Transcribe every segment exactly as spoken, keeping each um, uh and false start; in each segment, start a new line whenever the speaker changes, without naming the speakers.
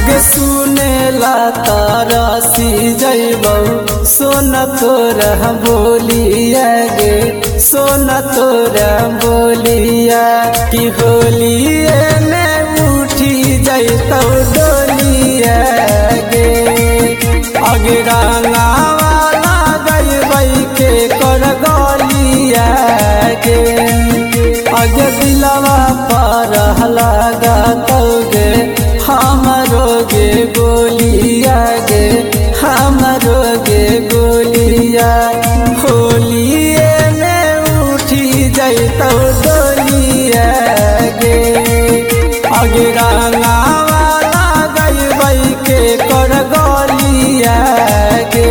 आगे सुनेला तरसी जइबौ सोना तोरा बोलिया गे सोना तोरा बोलिया कि होलिए में उठी जइतौ डोलिया गे आगे रंगावाला गइबै के कर गलिया गे आगे दिलवा पर लगा तौगे हमरो गे गोलिया गे हमरो गे गोलिया होलिए में उठी जइतौ डोलिया गे आगे रंगावाला गइबै के कर गलिया गे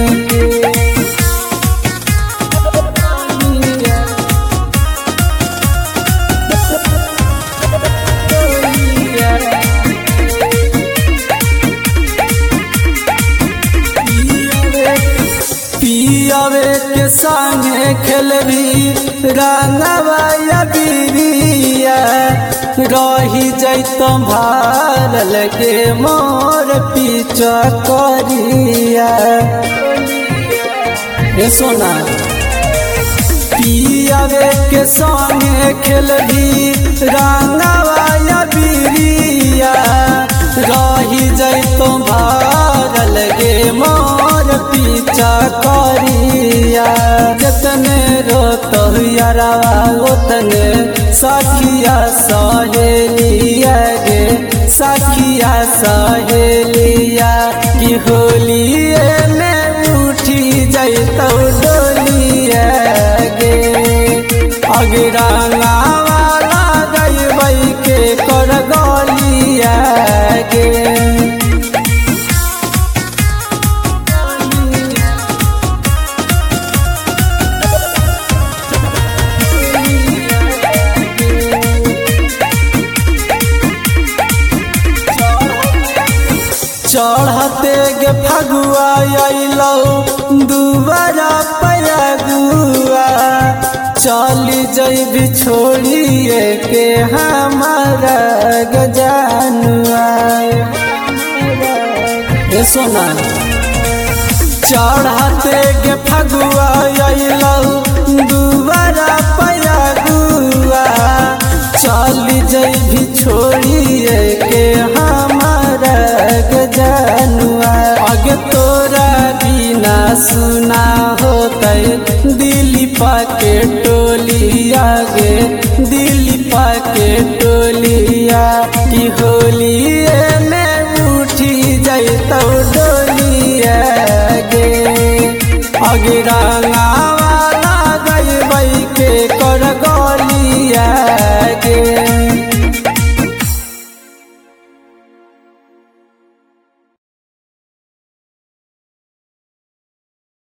पियावे के संगे खेलबी रंगवा बिरिया रही जैतो भारल के मोर पीछा करिया रे सोना पियावे के संगे खेलबी रंगवा बिरिया रही जैतो भारल के मोर पीछा करिया जतने रोत यारवा ओतने सखिया सहेलिया गे सखिया सहेलिया कि होलिए में उठी जइतौ डोलिया गे आगे रंगावाला गइबै के कर गलिया गे चढ़ते गे फगुआ अइलौ दुबारा पयगुआ चली जइबी छोड़िए के हमारा गजानुआ ए सोना चढ़ते गे फगुआ अइलौ दुबारा पयगुआ चली जइबी छोड़िए के हमारा गजानुआ आगे तोरा बिना सुना होतै दिल्ली पाके टोलिया गे दिल्ली पाके टोलिया कि होलिए में उठी जइतौ डोलिया गे आगे रंगा